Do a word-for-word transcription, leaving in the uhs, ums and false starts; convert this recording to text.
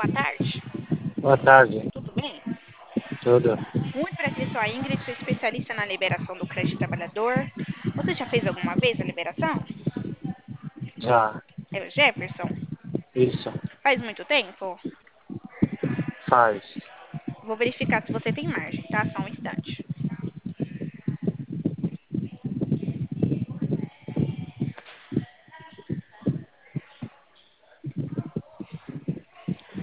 boa tarde. Boa tarde, Tudo bem? tudo? Muito prazer, sou a Ingrid, sou especialista na liberação do crédito trabalhador. Você já fez alguma vez a liberação? Já, É o Jefferson? isso, Faz muito tempo? faz. Vou verificar se você tem margem, tá? Só um instante.